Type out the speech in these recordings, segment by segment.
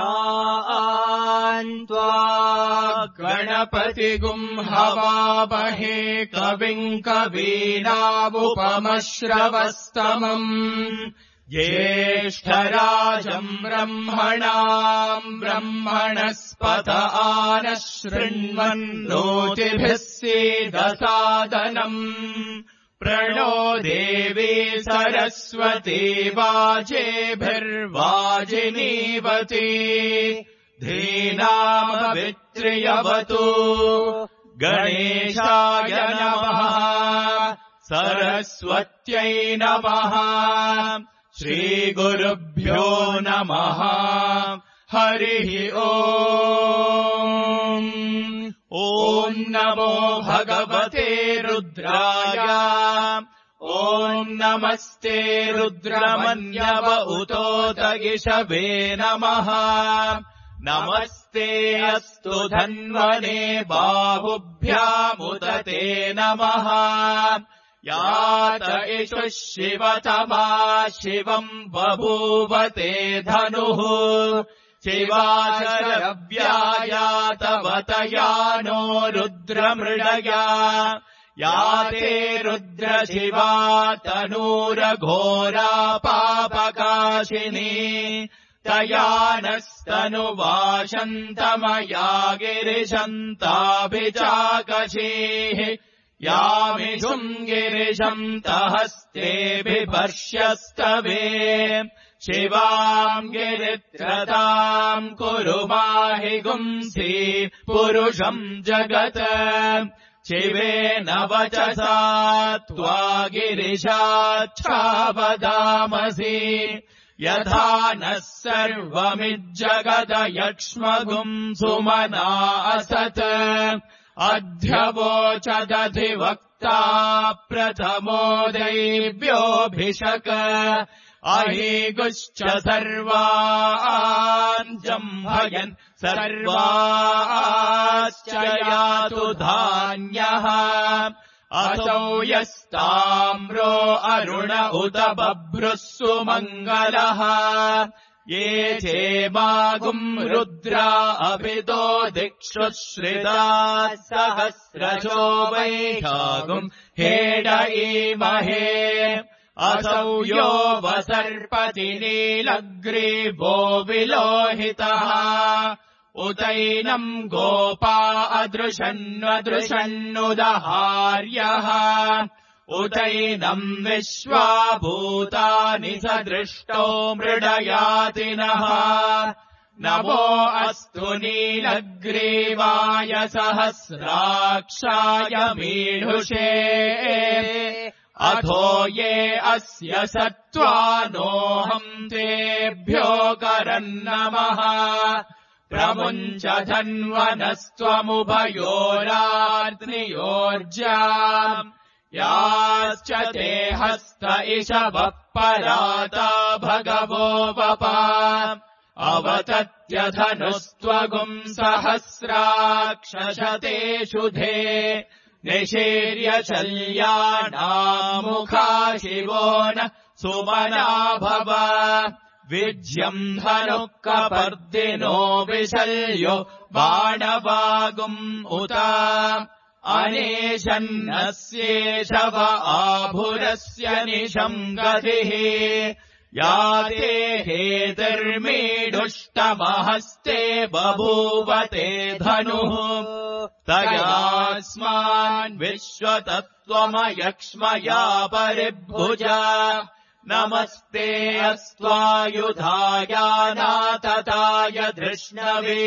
त्वा गणपतिगुं हवामहे कविम् कवीनामुपमश्रवस्तमम् ज्येष्ठराजम् ब्रह्मणाम् ब्रह्मणस्पत आनः शृण्वन्नोतिभिः सीदसादनम् प्रणो देवी सरस्वती वाजेभिर्वाजिनीवती धीनामवित्र्यवतु गणेशाय नमः सरस्वत्यै नमः श्रीगुरुभ्यो नमः हरिः ओम् ॐ नमो भगवते रुद्राय ॐ नमस्ते रुद्रमन्यव उतोदगिषवे नमः नमस्ते अस्तु धन्वने बाहुभ्यामुदते नमः यात इषु शिवतमा शिवम् बभूवते धनुः शिवाशरव्यायातवतया नो रुद्रमृडया याते रुद्रशिवा तनूरघोरा पापकाशिनी तया नस्तनुवाशन्तमया गिरिशन्ताभिचाकशीः यामिषुम् गिरिशन्तहस्ते बिभर्ष्यस्तवे शिवाम् गिरित्रताम् कुरु माहि गुंसि पुरुषम् जगत् शिवेन वचसा त्वा गिरिशाच्छावदामसि यथा नः सर्वमिज्जगदयक्ष्मगुम् सुमना असत् अध्यवोचदधिवक्ता प्रथमो दैव्योऽभिषक अहीगुश्च सर्वान् जम्भयन् सर्वाश्च यातु धान्यः असौ यस्ताम्रो अरुण उत बभ्रुः सुमङ्गलः ये चेमागुम् रुद्रा अभितो दिक्षु श्रिता सहस्रशो वैशागुम् हेड ईमहे असौ यो वसर्पति नीलग्रीवो विलोहितः उतैनम् गोपा अदृशन्वदृशन्नुदहार्यः उतैनम् विश्वाभूतानि सदृष्टो मृडयातिनः नमो अस्तु नीलग्रीवाय सहस्राक्षाय मीढुषे अथो ये अस्य सत्त्वानोऽहम् तेभ्यो करन्नमः प्रमुञ्च धन्वनस्त्वमुभयोरार्द्नियोर्जाम् याश्च ते हस्त इषवः पराता भगवो वपा अवतत्यधनुस्त्वगुम् सहस्राक्षशतेषु धे निशीर्य शल्यानामुखा शिवो न सुमना भव विज्यम् धनुः कपर्दिनो विशल्यो बाणवागुम् उत अनेशन्नस्येषव आभुरस्य निशम् गतिः याते हेतिर्मीढुष्टमहस्ते बभूवते धनुः तयास्मान् विश्वतत्त्वमयक्ष्मया परिभुजा नमस्ते अस्त्वायुधायानातताय धृष्णवे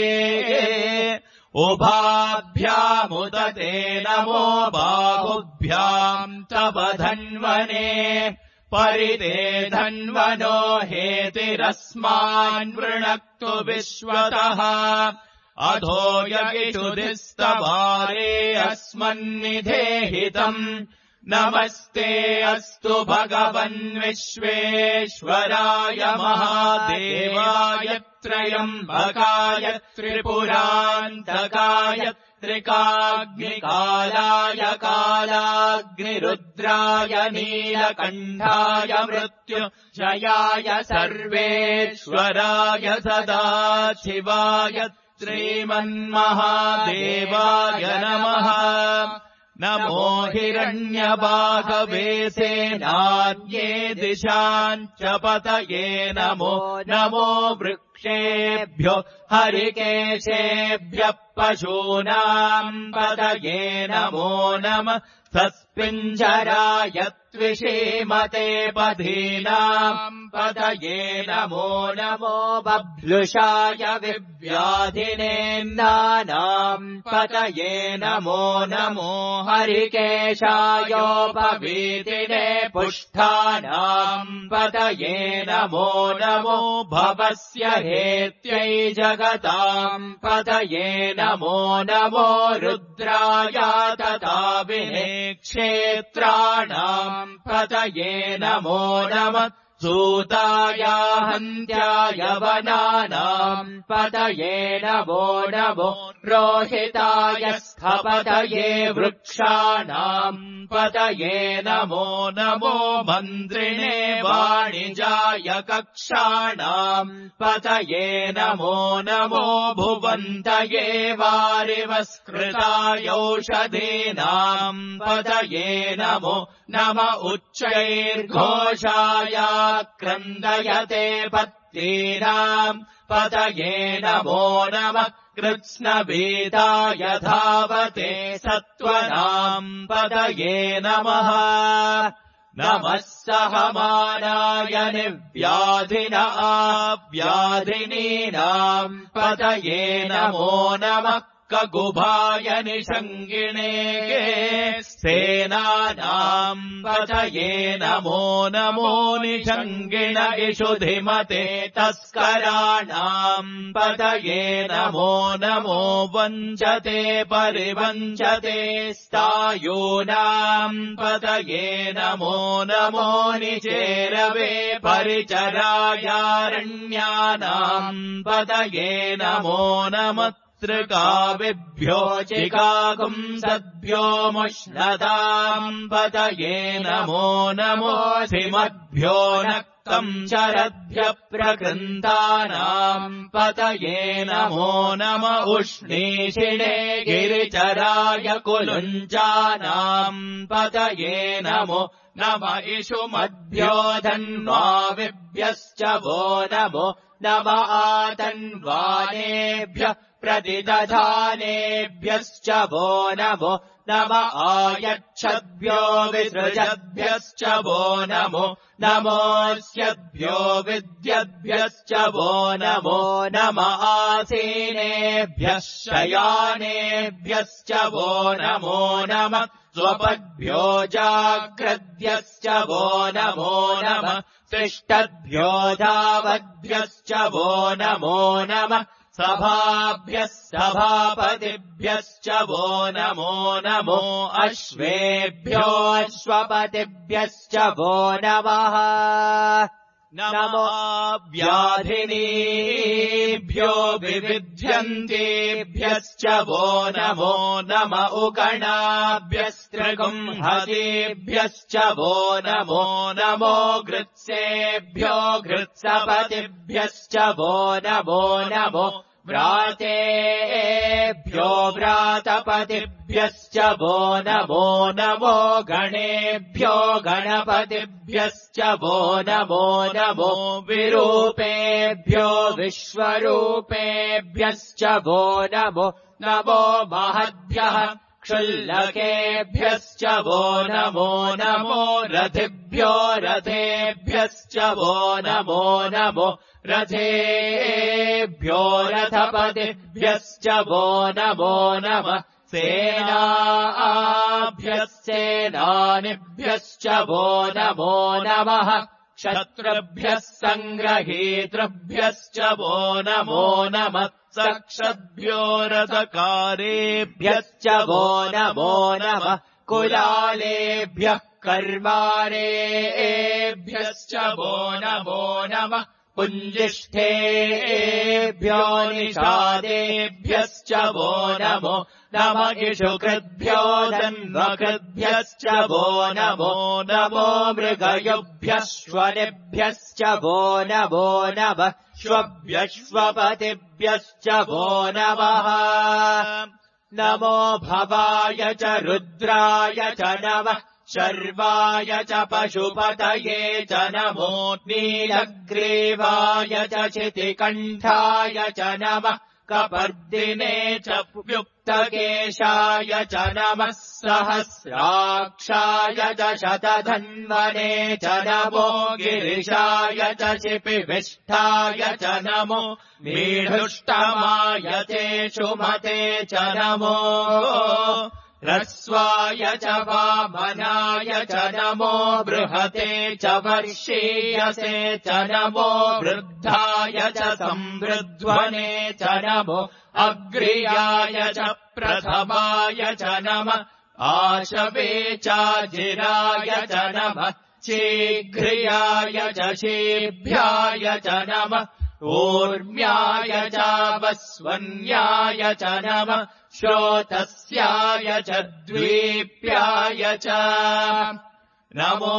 उभाभ्यामुदते नमो बाहुभ्याम् तव धन्वने परिते धन्वनो हेतिरस्मान् वृणक्तु विश्वतः अधो यगिषुधिस्तवारे अस्मन्निधेहितम् नमस्ते अस्तु भगवन् विश्वेश्वराय महादेवाय त्रयम्बकाय त्रिपुरान्तकाय त्रिकाग्निकालाय कालाग्निरुद्राय नीलकण्ठाय मृत्युञ्जयाय सर्वेश्वराय सदाशिवाय श्रीमन्महादेवाय नमः। नमो हिरण्यबाहवे सेनान्ये दिशाञ्च पतये नमो नमो वृक्षेभ्यो हरिकेशेभ्यः पशूनाम् पतये नमो नमः। सस्पिञ्जराय त्विषीमते पधीनाम् पतये नमो नमो। बभ्लुषाय विव्याधिनेन्दानाम् पतये नमो नमो। हरिकेशायोपवीतिने पुष्ठानाम् पतये नमो नमो। भवस्य हेत्यै जगताम् पतये नमो नमो। रुद्राय तथा क्षेत्राणाम् पतये नमो नमः। सूताय हन्त्याय वनानाम् पतये नमो नमो। रोहिताय स्थपतये वृक्षाणाम् पतये नमो नमो। मन्त्रिणे वाणिजाय कक्षाणाम् पतये नमो नमो। भुवन्तये वारिवस्कृताय औषधीनाम् पतये नमो नम। उच्चैर्घोषाय क्रन्दयते पत्नीनाम् पतये नमो नमः। कृत्स्नभीताय धावते सत्त्वनाम् पतये नमः। नमः सहमानाय निर्व्याधिन व्याधिनीनाम् पतये नमो नमः। कगुभाय निषङ्गिणे सेनानाम् पतये नमो नमो। निषङ्गिण इषुधिमते तस्कराणाम् पतये नमो नमो। वञ्चते परिवञ्चते स्थायूनाम् पतये नमो नमो। निचेरवे परिचरायारण्यानाम् पतये नमो नमः। त्रिकाविभ्यो चिकागुंसद्भ्यो मुष्णदाम् पतये नमो नमो। सिमद्भ्यो नक्तम् शरद्भ्यः प्रकृन्तानाम् पतये नमो नम। उष्णीषिणे गिरिचराय कुलुञ्जानाम् पतये नमो नम। इषुमद्भ्यो धन्वाविभ्यश्च वो नमो नम। आतन्वानेभ्यः प्रतिदधानेभ्यश्च वो नमो नम। आयच्छद्भ्यो विसृजद्भ्यश्च वो नमो नमोऽस्यद्भ्यो विद्यद्भ्यश्च वो नमो नम। आसीनेभ्यः शयानेभ्यश्च वो नमो नम। स्वपद्भ्यो जाग्रद्भ्यश्च वो नमो नम। तिष्ठद्भ्यो धावद्भ्यश्च वो नमो नम। सभाभ्यः सभापतिभ्यश्च वो नमो नमो। अश्वेभ्यो अश्वपतिभ्यश्च वो नमः नमो। व्याधिनीभ्यो विविध्यन्तेभ्यश्च वो नमो नम। उगणाभ्यस्त्रिगुंहतेभ्यश्च वो नमो नमो। गृत्सेभ्यो गृत्सपतिभ्यश्च वो नमो नमो। व्रातेभ्यो व्रातपतिभ्यश्च वो नमो नमो। गणेभ्यो गणपतिभ्यश्च वो नमो नमो। विरूपेभ्यो विश्वरूपेभ्यश्च वो नमो नमो। महद्भ्यः क्षुल्लकेभ्यश्च वो नमो नमो। रथिभ्यो रथेभ्यश्च वो नमो नमो। रथेभ्यो रथपतिभ्यश्च वो नमो नमः। सेनाभ्यः सेनानिभ्यश्च वो नमो नमः। क्षत्रभ्यः सङ्ग्रहीतृभ्यश्च वो नमो नमः। सक्षद्भ्यो रथकारेभ्यश्च वो नमो नमः। कुलालेभ्यः कर्मारेभ्यश्च वो नमः पुञ्जिष्ठेभ्यो निषादेभ्यश्च वो नमः इषुकृद्भ्यो धन्वकृद्भ्यश्च वो नमो मृगयुभ्यः श्वनेभ्यश्च वो नमः श्वभ्यश्वपतिभ्यश्च वो नमः नमो भवाय च रुद्राय च नमः शर्वाय च पशुपतये च नमो नीलग्रीवाय च शितिकण्ठाय च नमः कपर्दिने च युक्तकेशाय च नमः सहस्राक्षाय च शतधन्वने च नमो गिरिशाय च शिपिविष्ठाय च नमो मीढुष्टमाय ते सुमते च नमो ह्रस्वाय च वामनाय च नमो बृहते च वर्षीयसे च नमो वृद्धाय च संवृध्वने च नमो अग्र्याय च प्रथमाय च नमः आशवे चाजिराय च नमः शीघ्रियाय च शीभ्याय च नमः ऊर्म्याय च वस्वन्याय च नमः श्रोतस्याय च द्वीप्याय च नमो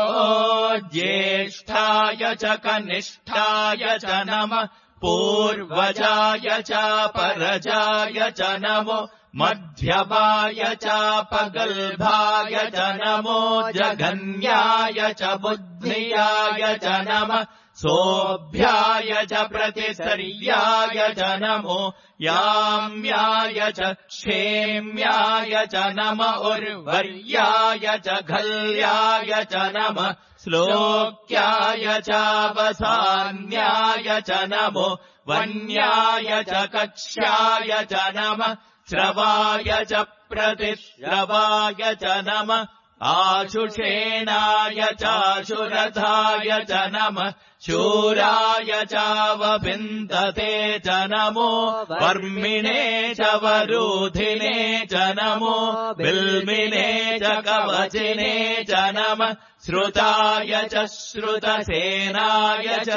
ज्येष्ठाय च कनिष्ठाय च नमः पूर्वजाय च परजाय च नमो मध्यमाय च पगल्भाय च नमो जघन्याय च बुद्धियाय च नमः सोऽभ्याय च प्रतिसर्याय च नमो याम्याय च क्षेम्याय च नम उर्वर्याय च घल्याय च नमः श्लोक्याय च वसान्याय च नमो वन्याय च कक्ष्याय च नमः श्रवाय च प्रतिश्रवाय च नमः आशुषेणाय चाशुरथाय च नमः शूराय चावभिन्दते च नमो वर्मिणे च वरूधिने च नमो बिल्मिने च कवचिने च नमः श्रुताय च श्रुतसेनाय च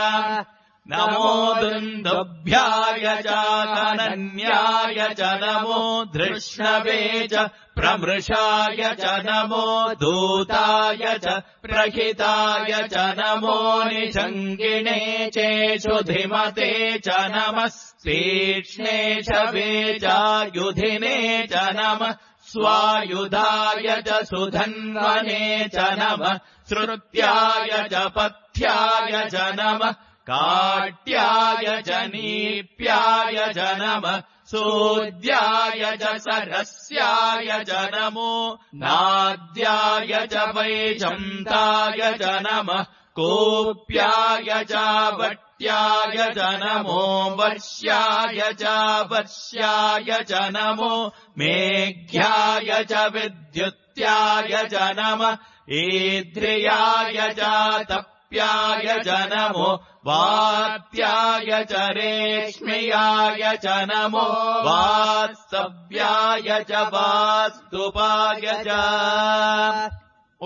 नमो दुन्दुभ्याय च कनन्याय च नमो धृष्णवे च प्रमृषाय च नमो दूताय च प्रहिताय च नमो निषङ्गिणे चेषुधिमते च नमः तीक्ष्णे छवे चायुधिने च नमः स्वायुधाय च सुधन्वने च नमः श्रुत्याय च पथ्याय च नमः काट्याय च नीप्याय च नमः सूद्याय च सरस्याय च नमो नाद्याय च वैजन्ताय च नमः कोप्याय च वट्याय च नमो वर्ष्याय च वर्ष्याय च नमो मेघ्याय च विद्युत्याय च नमः ईद्रियाय च तप्याय च नमो वात्याय च रेश्म्याय च नमो वास्तव्याय च वास्तुपाय च ॐ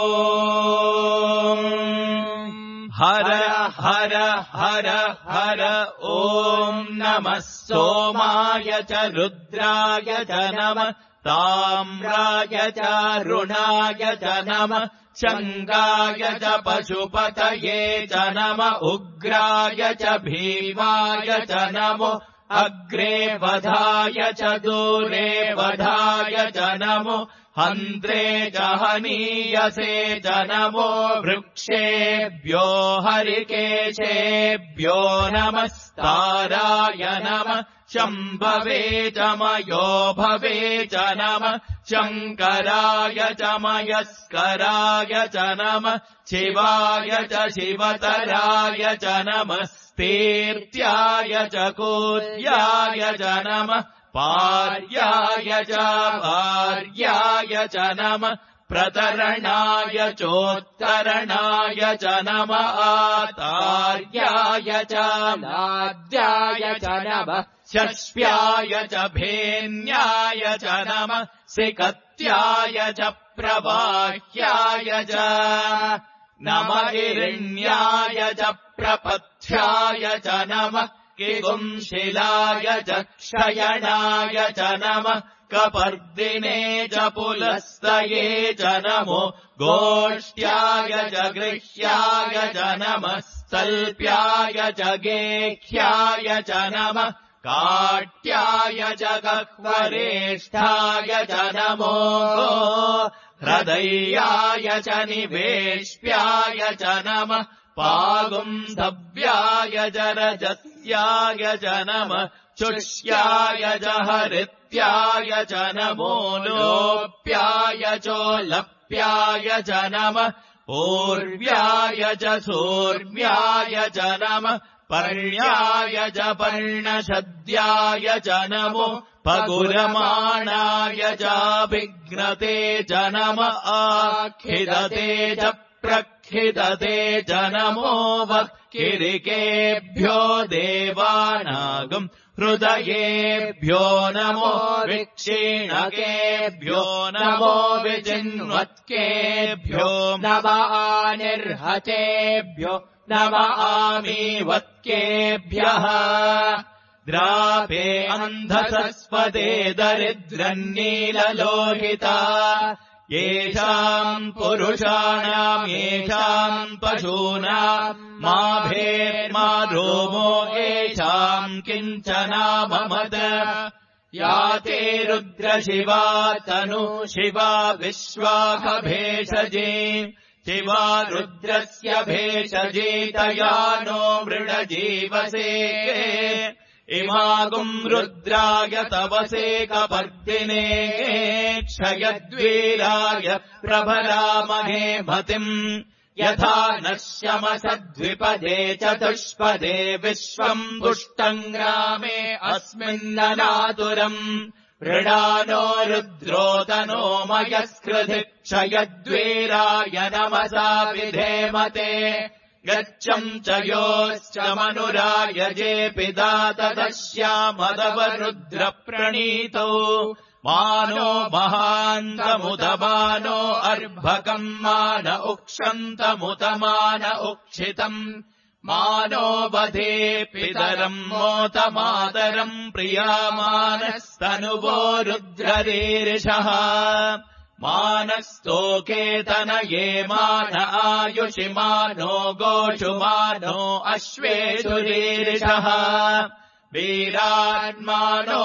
हर हर हर हर ॐ नमः सोमाय च रुद्राय च नमः ताम्राय च रुणाय च नमः शङ्गाय च पशुपतये च नमः उग्राय च भीमाय च नमो अग्रे वधाय च दूरे वधाय च नमो हन्त्रे च हनीयसे च नमो वृक्षेभ्यो हरिकेशेभ्यो नमस्ताराय नमः शम्भवे च मयो भवे च नमः शङ्कराय च मयस्कराय च नमः शिवाय च शिवतराय च नमः स्तीर्त्याय च कूर्याय च नमः पार्याय च भार्याय च नमः प्रतरणाय चोत्तरणाय च नमः आतार्याय च नाद्याय च नमः शश्व्याय च भेन्याय च नमः सिकत्याय च प्रवाह्याय च नमः हिरण्याय च प्रपथ्याय च नमः किगुंशिलाय च शयनाय च नमः कपर्दिने च पुलस्तये च नमो गोष्ठ्याय च गृह्याय च नमः सल्प्याय च गेह्याय च नमः काट्याय च गह्वरेष्ठाय च नमो हृदयाय च निवेश्याय च नमः पागुंधव्याय च रजस्याय च नमः चुष्याय च हरित्याय च नमो लोप्याय चोलप्याय च नमः पूर्व्याय च सूर्व्याय च नमः पर्ण्याय च पर्णशद्याय च नमो पगुरमाणाय चाभिघ्नते च नमः आखिदते च प्रखिदते च नमो वक्किरिकेभ्यो देवानागम् हृदयेभ्यो नमो विक्षीणकेभ्यो नमो विचिन्वत्केभ्यो नमः निर्हतेभ्यो नमः आमीवत्केभ्यः द्रापे अन्धसस्पदे दरिद्रन्नीललोहिता येषाम् पुरुषाणाम् येषाम् पशूनाम् माभेर्मा रोमो येषाम् किञ्चनाममद या ते रुद्रशिवा तनु शिवा विश्वाखभेषजे शिवा रुद्रस्य भेषजेतया नो मृडजीवसे इमागुम् रुद्राय तवसे कपर्दिने क्षयद्वीराय प्रभरामहे मतिम् यथा नश्यमसद्विपदे चतुष्पदे विश्वम् पुष्टम् ग्रामे अस्मिन्ननातुरम् मृडानो रुद्रोतनो मयस्कृधि क्षयद्वीराय नमसा विधेमते गच्छम् च योश्च मनुरायजेऽपि दातदश्यामदवरुद्रप्रणीतौ मानो महान्तमुदमानो अर्भकम् मान उक्षन्तमुतमान उक्षितम् मानो वधे पितरम् मोतमातरम् प्रियामानस्तनुवो रुद्ररीरिषः मानस्तोकेतनये मान आयुषि मानो गोषु मानो अश्वेषु रीरिषः वीरान्मानो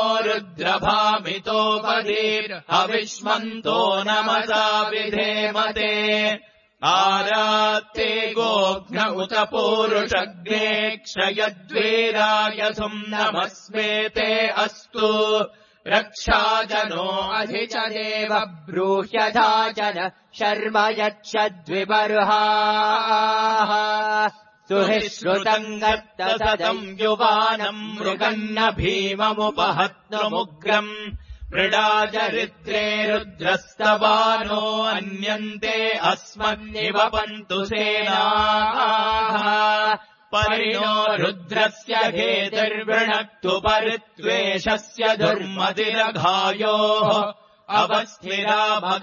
रुद्रभामितोपदीर्हविष्मन्तो नमसा विधेमते आरात्ते गोघ्न उत पूरुषग्ने क्षयद्वीराय सुम् नमस्मेते अस्तु रक्षाजनो अधि च देव ब्रूह्यधाचन शर्म यच्छद्विबर्हाः सुहिश्रुतम् गर्तसदम् युवानम् मृगन्न भीममुपहत्नुमुग्रम् मृडाचरित्रे रुद्रस्तवानो अन्यन्ते अस्मन्निवपन्तु सेनाः परिणो रुद्रस्य घेतिर्वृणक्तु परित्वेषस्य दुर्मतिरघायोः अवस्थिरा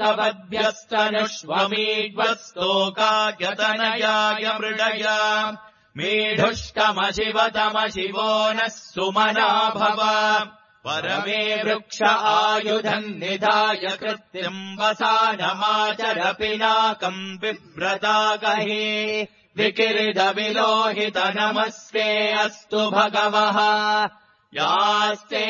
भगवद्भ्यस्तनुष्वमीड्वस्तोकायतनयाय मृडया मेढुष्टमशिवतमशिवो नः सुमना भव परमे वृक्ष आयुधम् निधाय कृत्यम् वसानमाचर पिनाकम् बिभ्रतागहे विकिरिदविलोहित नमस्ते अस्तु भगवः यास्ते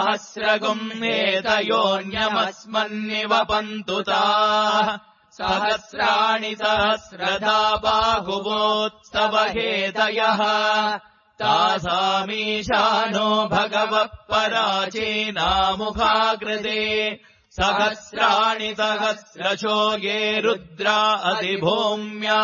सहस्रगुम्नेतयोऽन्यमस्मन्निवपन्तु ताः सहस्राणि सहस्रधा बाहुवोत्सवहेतयः तासामीशानो भगवः पराचीनामुखाकृते सहस्राणि सहस्रशो ये रुद्रा अधिभूम्या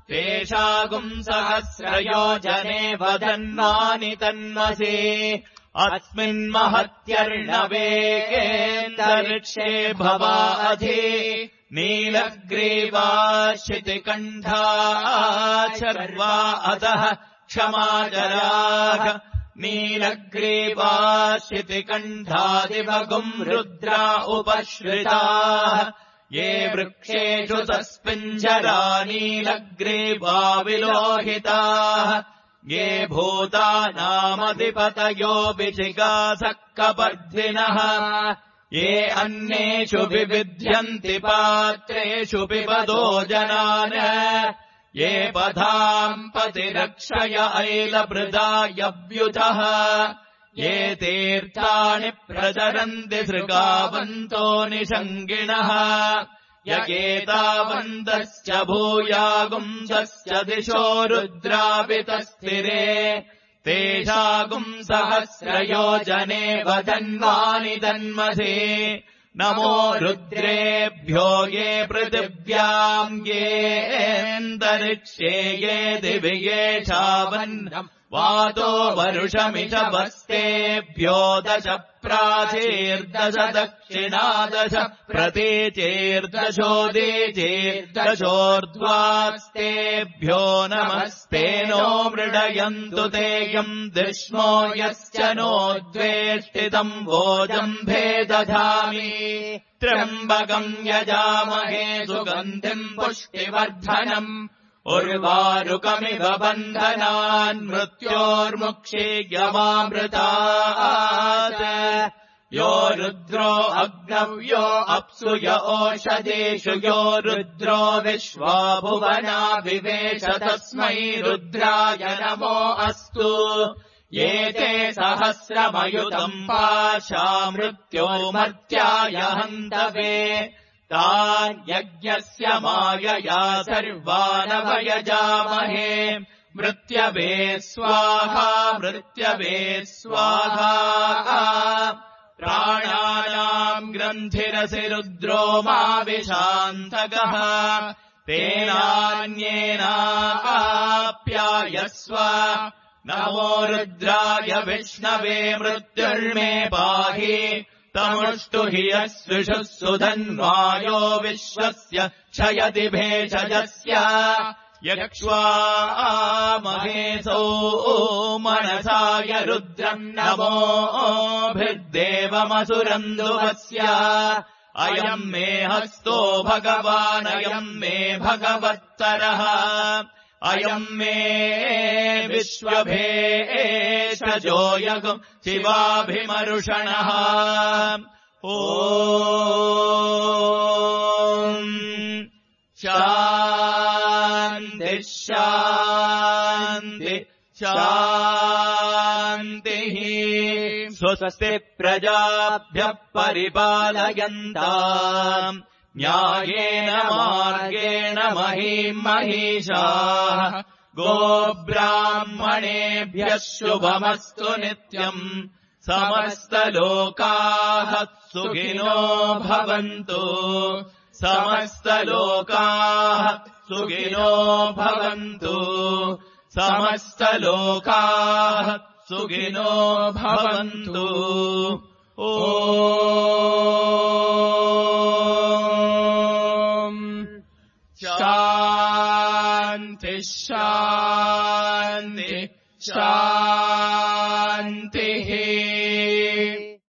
तेषागुम् सहस्रयोजने वदन्नानि तन्मसि अस्मिन्महत्यर्णवेगेऽन्तरिक्षे भवा अधि नीलग्रीवा शितिकण्ठा शर्वा अतः क्षमाचराः नीलग्रीवा शितिकण्ठादिवगुम् रुद्रा उपश्रिताः ये वृक्षेषु तस्मिञ्जरा नीलग्रीवा विलोहिताः ये भूतानामधिपतयो विजिगासः कपर्धिनः ये अन्येषु विविध्यन्ति पात्रेषु पिबदो जनान् ये पधाम् पतिरक्षय ऐलभृदायव्युतः ये तीर्थानि प्रचरन्ति सृगावन्तो निषङ्गिणः यगेतावन्तश्च भूयागुंसश्च दिशो रुद्रापितस्थिरे तेषागुम् सहस्रयोजने वदन्वानि तन्मसे नमो रुद्रेभ्यो ये पृथिव्याम् येऽन्तरिक्षे ये दिवि येषावन्नम् वातो वरुषमिषभस्तेभ्यो 10 प्राचीर्दश दक्षिणादश प्रतीचीर्दशोदीचीर्दशोर्ध्वास्तेभ्यो नमस्ते नो मृडयन्तु तेयम् दृश्मो यश्च नो द्वेष्टितम् वोजम्भे दधामि त्र्यम्बकम् यजामहे सुगन्धिम् पुष्टिवर्धनम् उर्वारुकमिव बन्धनान् मृत्योर्मुक्षीयमामृतात् यो रुद्रो अग्नव्यो अप्सु य ओषधेषु यो रुद्रो विश्वा भुवना विवेश तस्मै रुद्राय नमो अस्तु ये ते सहस्रमयुतम् पाशा मृत्यो मर्त्याय हन्तवे तान् यज्ञस्य मायया सर्वानवयजामहे मृत्यवे स्वाहा मृत्यवे स्वाहा प्राणानाम् ग्रन्थिरसि रुद्रो मा विशान्तकः तेनान्येनाप्यायस्व नमो रुद्राय विष्णवे मृत्युर्मे पाहि तमुष्टु हि यस्विषुः सुधन्वायो विश्वस्य क्षयति भेषजस्य यक्ष्वामहेसो मनसाय रुद्रम् नमोभिर्देवमसुरन्दुवस्य अयम् मे हस्तो भगवानयम् मे भगवत्तरः अयम् मे विश्वभेषजो यगुम् शिवाभिमरुषणः ॐ शान्ति शान्ति शान्तिः स्वस्ति प्रजाभ्यः परिपालयन्ताम् न्यायेन मार्गेण महीम् महिषाः गोब्राह्मणेभ्यः शुभमस्तु नित्यम् समस्तलोकाः सुखिनो भवन्तु समस्तलोकाः सुखिनो भवन्तु समस्तलोकाः सुखिनो भवन्तु ॐ शान्ति शान्ति शान्तिः